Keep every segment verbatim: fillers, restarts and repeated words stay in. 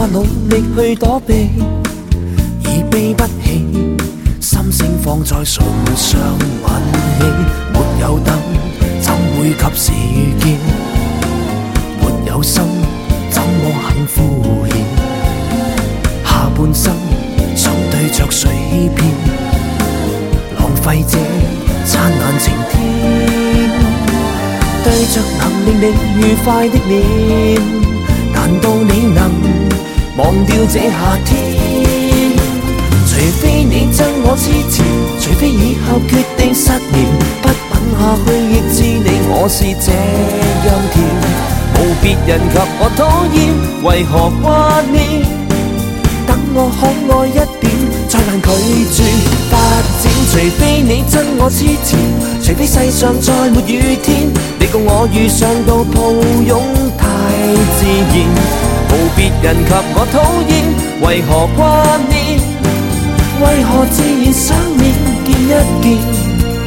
努力去躲避，已悲不起，心聲放在唇上吻起。沒有燈，怎會及時遇見？沒有心，怎麼肯敷衍？下半生想對着誰騙？浪費這燦爛晴天，對着能令你愉快的臉，難道你能忘掉這夏天？除非你憎我痴纏，除非以後決定失眠，不吻下去亦知你我是這樣甜。無別人及我討厭，為何掛念？等我可愛一點，再難拒絕發展。除非你憎我痴纏，除非世上再沒雨天，你共我遇上到抱擁太自然。無別人及我討厭，為何掛念？為何自然想面見一見？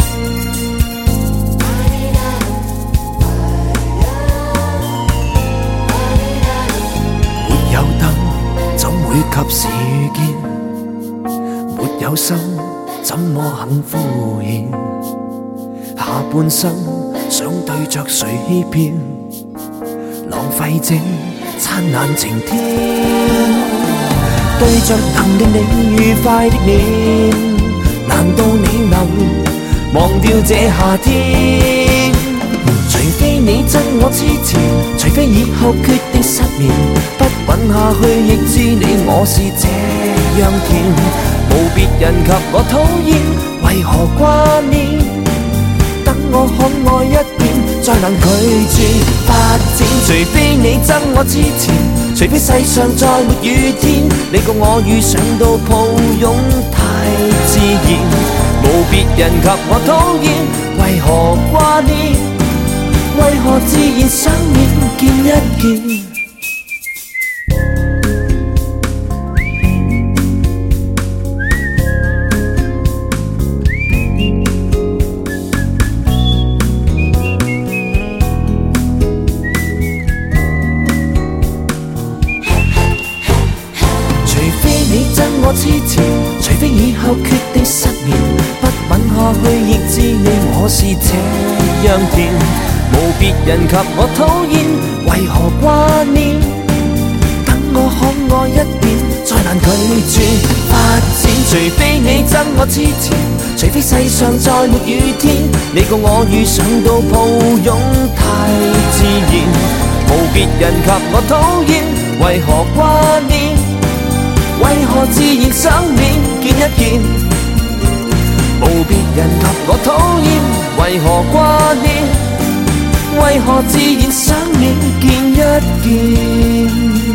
沒有燈，怎會及時遇見？沒有心，怎麼肯敷衍？下半生想對着誰騙？浪費這燦爛晴天，對着能令你愉快的臉，難道你能忘掉這夏天？除非你憎我痴纏，除非以後決定失眠，不吻下去亦知你我是這樣甜。無別人及我討厭，為何掛念？等我可愛一點，再能拒絕發展。除非你憎我痴纏，除非世上再沒雨天，你共我遇上到抱擁太自然。無別人及我討厭，為何掛念？為何自然想面見一見？我痴纏，除非以後決定失眠，不吻下去亦知你我是這樣甜。無別人及我討厭，為何掛念？等我可愛一點，再難拒絕發展。除非你憎我痴纏，除非世上再沒雨天，你共我遇上到抱擁太自然。無別人及我討厭，為何掛念？為何自然想面見一見？無別人及我討厭，為何掛念？為何自然想面見一見？